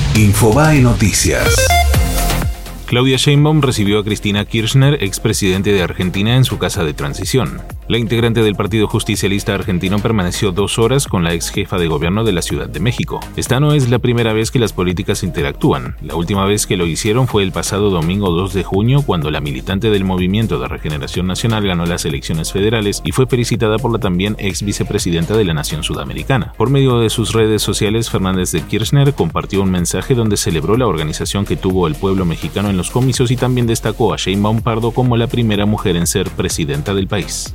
Infobae Noticias. Claudia Sheinbaum recibió a Cristina Kirchner, expresidente de Argentina, en su casa de transición. La integrante del Partido Justicialista Argentino permaneció 2 horas con la ex jefa de gobierno de la Ciudad de México. Esta no es la primera vez que las políticas interactúan. La última vez que lo hicieron fue el pasado domingo 2 de junio, cuando la militante del Movimiento de Regeneración Nacional ganó las elecciones federales y fue felicitada por la también ex vicepresidenta de la nación sudamericana. Por medio de sus redes sociales, Fernández de Kirchner compartió un mensaje donde celebró la organización que tuvo el pueblo mexicano en los comicios y también destacó a Sheinbaum Pardo como la primera mujer en ser presidenta del país.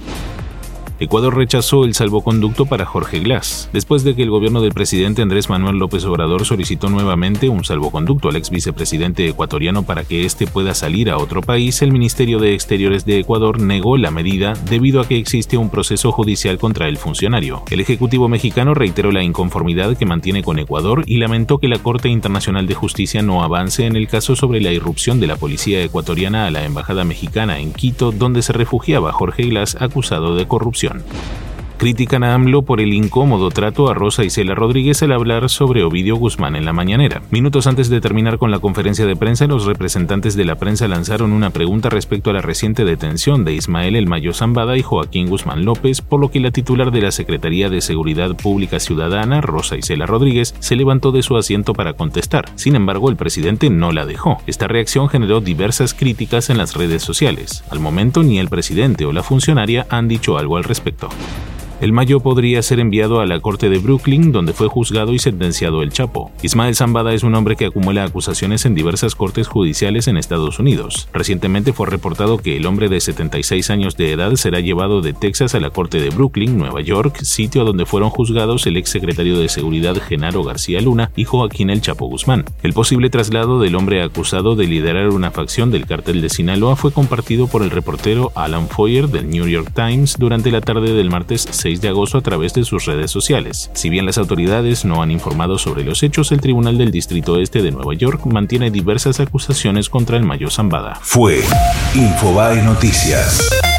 Ecuador rechazó el salvoconducto para Jorge Glass. Después de que el gobierno del presidente Andrés Manuel López Obrador solicitó nuevamente un salvoconducto al ex vicepresidente ecuatoriano para que éste pueda salir a otro país, el Ministerio de Exteriores de Ecuador negó la medida debido a que existe un proceso judicial contra el funcionario. El Ejecutivo mexicano reiteró la inconformidad que mantiene con Ecuador y lamentó que la Corte Internacional de Justicia no avance en el caso sobre la irrupción de la policía ecuatoriana a la embajada mexicana en Quito, donde se refugiaba Jorge Glass acusado de corrupción. Critican a AMLO por el incómodo trato a Rosa Isela Rodríguez al hablar sobre Ovidio Guzmán en la mañanera. Minutos antes de terminar con la conferencia de prensa, los representantes de la prensa lanzaron una pregunta respecto a la reciente detención de Ismael El Mayo Zambada y Joaquín Guzmán López, por lo que la titular de la Secretaría de Seguridad Pública Ciudadana, Rosa Isela Rodríguez, se levantó de su asiento para contestar. Sin embargo, el presidente no la dejó. Esta reacción generó diversas críticas en las redes sociales. Al momento, ni el presidente o la funcionaria han dicho algo al respecto. El Mayo podría ser enviado a la corte de Brooklyn, donde fue juzgado y sentenciado el Chapo. Ismael Zambada es un hombre que acumula acusaciones en diversas cortes judiciales en Estados Unidos. Recientemente fue reportado que el hombre de 76 años de edad será llevado de Texas a la corte de Brooklyn, Nueva York, sitio donde fueron juzgados el exsecretario de Seguridad Genaro García Luna y Joaquín El Chapo Guzmán. El posible traslado del hombre acusado de liderar una facción del cártel de Sinaloa fue compartido por el reportero Alan Foyer del New York Times durante la tarde del martes 6 de agosto a través de sus redes sociales. Si bien las autoridades no han informado sobre los hechos, el Tribunal del Distrito Este de Nueva York mantiene diversas acusaciones contra el Mayo Zambada. Fue Infobae Noticias.